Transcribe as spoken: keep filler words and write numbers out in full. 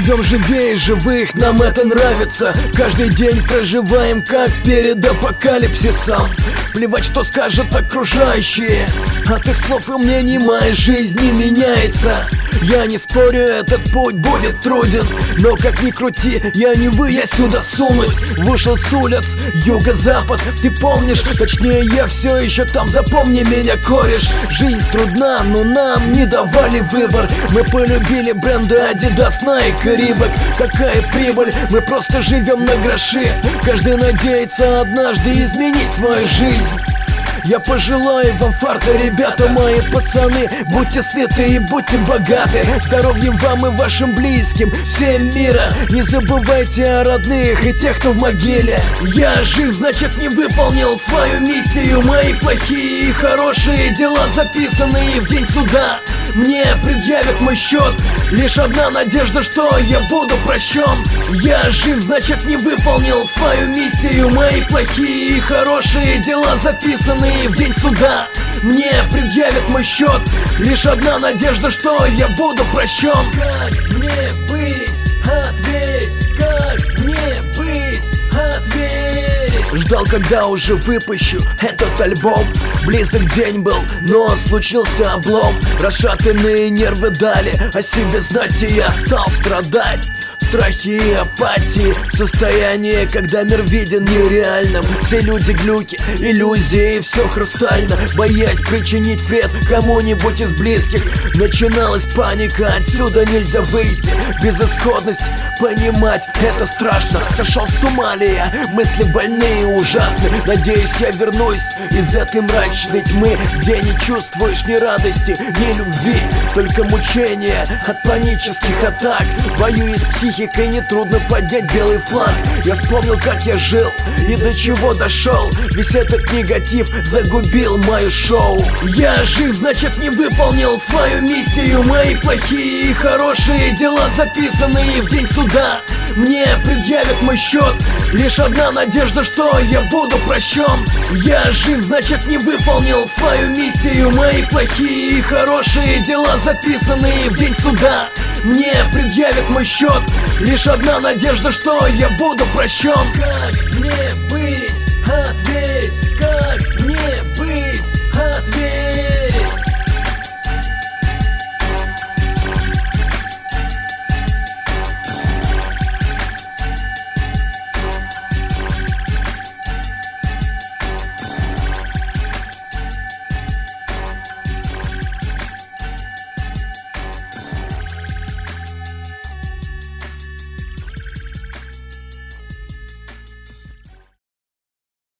Живем живее живых, нам это нравится. Каждый день проживаем как перед апокалипсисом. Плевать, что скажут окружающие, от их слов и мнений моя жизнь не меняется. Я не спорю, этот путь будет труден, но как ни крути, я не вы, я сюда сунусь. Вышел с улиц, юго-запад, ты помнишь? Точнее, я все еще там, запомни меня, кореш. Жизнь трудна, но нам не давали выбор. Мы полюбили бренды Adidas, Nike и Reebok. Какая прибыль, мы просто живем на гроши. Каждый надеется однажды изменить свою жизнь. Я пожелаю вам фарта, ребята мои пацаны. Будьте сыты и будьте богаты. Здоровья вам и вашим близким, всем мира. Не забывайте о родных и тех, кто в могиле. Я жив, значит не выполнил свою миссию. Мои плохие и хорошие дела, записанные в день суда, мне предъявят мой счет. Лишь одна надежда, что я буду прощен. Я жив, значит не выполнил свою миссию. Мои плохие и хорошие дела, записанные в день суда, мне предъявят мой счет. Лишь одна надежда, что я буду прощен. Как мне быть? Ответь, как мне быть? Ответь. Ждал, когда уже выпущу этот альбом. Близок день был, но случился облом. Расшатанные нервы дали о себе знать, и я стал страдать. Страхи и апатии, состояние, когда мир виден нереальным. Все люди глюки, иллюзии, и все хрустально. Боясь причинить вред кому-нибудь из близких, начиналась паника, отсюда нельзя выйти. Безысходность, понимать это страшно. Сошел с ума ли я, мысли больные и ужасны. Надеюсь, я вернусь из этой мрачной тьмы, где не чувствуешь ни радости, ни любви, только мучения от панических атак. Воюю с психикой, нетрудно поднять белый флаг. Я вспомнил, как я жил и до чего дошел. Весь этот негатив загубил мое шоу. Я жив, значит не выполнил свою миссию. Мои плохие и хорошие дела, записанные в день суда, мне предъявят мой счет. Лишь одна надежда, что я буду прощен. Я жив, значит не выполнил свою миссию. Мои плохие и хорошие дела, записанные в день суда, мне предъявят мой счет. Лишь одна надежда, что я буду прощен. Как мне быть? Ответь, как мне быть?